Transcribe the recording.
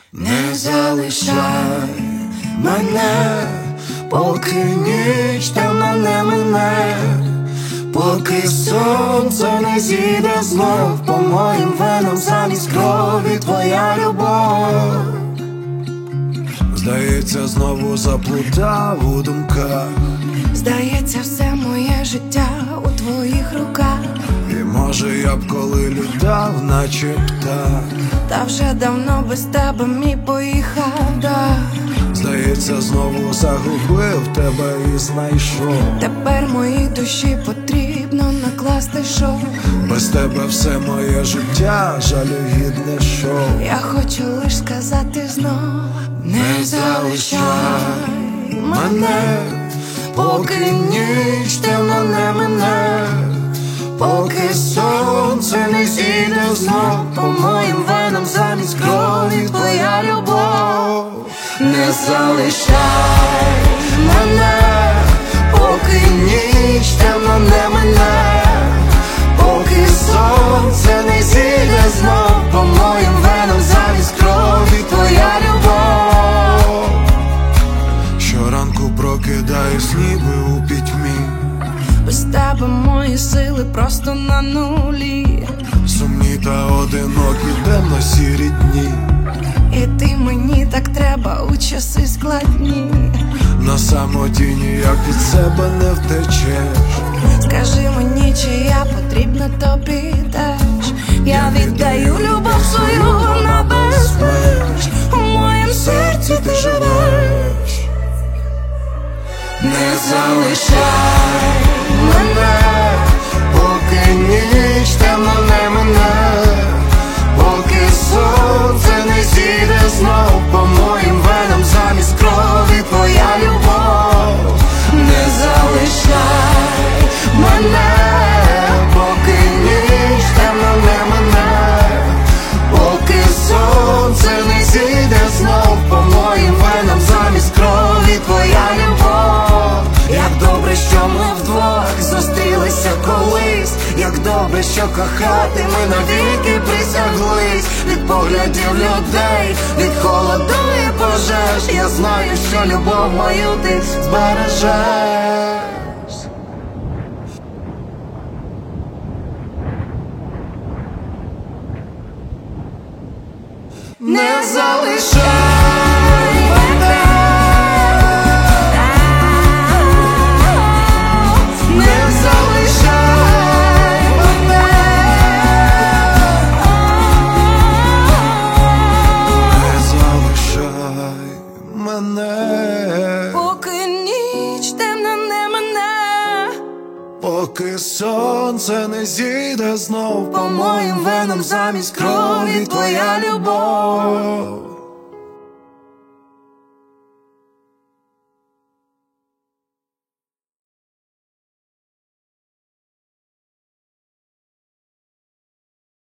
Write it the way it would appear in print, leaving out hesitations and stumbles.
Не залишай мене, поки ніч темна не мине, поки сонце не зійде знов по моїм венам, замість крові твоя любов. Здається, знову заплутав у думках. Здається, все моє життя у твоїх руках. І може я б коли літав, наче птах. Та вже давно без тебе мій поїхав дах. Здається, знову загубив тебе і знайшов. Тепер моїй душі потрібно накласти шов. Без тебе все моє життя жалюгідне шоу. Я хочу лиш сказати знов: не залишай мене, поки ніч темна не мине, поки сонце не зійде знов по моїм венам, замість крові твоя любов. Не залишай мене, поки ніч темна не мине, поки сонце не зійде знов по моїм венам, замість крові твоя любов. Щоранку прокидаюсь ніби у пітьмі. без тебе мої сили просто на нулі. Сумні та одинокі темно-сірі дні. І ти мені так треба у часи складні. На самоті ніяк від себе не втечеш. Скажи мені, чи я потрібна тобі теж. Я віддаю любов свою на безмеж. У моєму серці ти живеш. Не залишай мене, поки ніч темна не мине, поки сонце не зійде знов по моїм венам, замість крові твоя любов. Не залишай мене, поки ніч темна не мине, поки сонце не зійде знов по моїм венам, замість крові твоя любов. Як добре, що ми вдвох зустрілися колись, як добре, що кохати ми навіки присяглись. Від поглядів людей, від холоду і пожеж, я знаю, що любов мою ти збережеш. Не залишай мене, не залишай мене, не залишай мене, поки ніч темна не мине, поки сонце не зійде знов по моїм венам, замість крові твоя любов.